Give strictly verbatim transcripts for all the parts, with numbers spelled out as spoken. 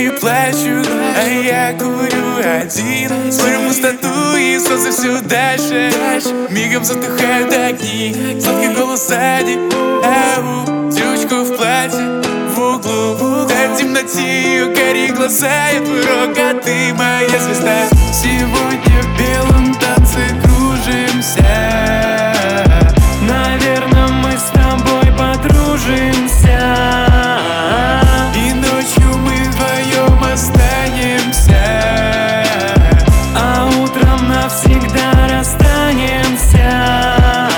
девочки плачут, а я курю один. Смотрю в пустоту и солнце все дальше. Мигом затухают огни, сладкий голос сзади. Ау, девочку в платье в углу, да в темноте ее карие глаза. Я твой рок, а ты моя звезда. Сегодня в белом танце кружимся. Наверное, мы с тобой подружимся. И ночью мы вдвоем останемся, а утром навсегда расстанемся.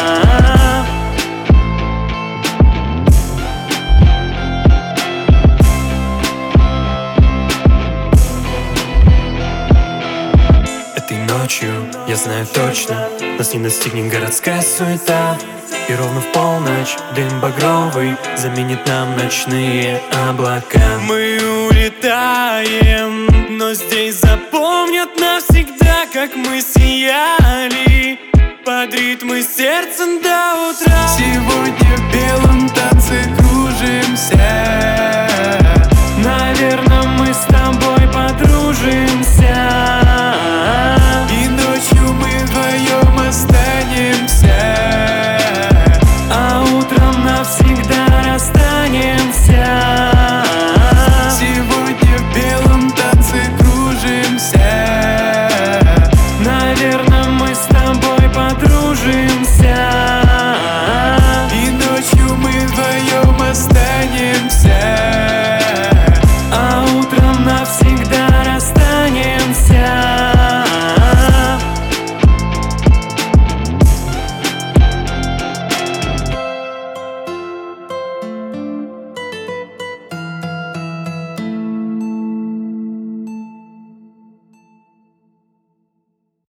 Этой ночью, я знаю точно, нас не достигнет городская суета. И ровно в полночь дым багровый заменит нам ночные облака. Мы улетаем, но здесь запомнят навсегда, как мы сияли под ритмы сердца до утра. Сегодня в белом танце кружимся. Наверное, мы с тобой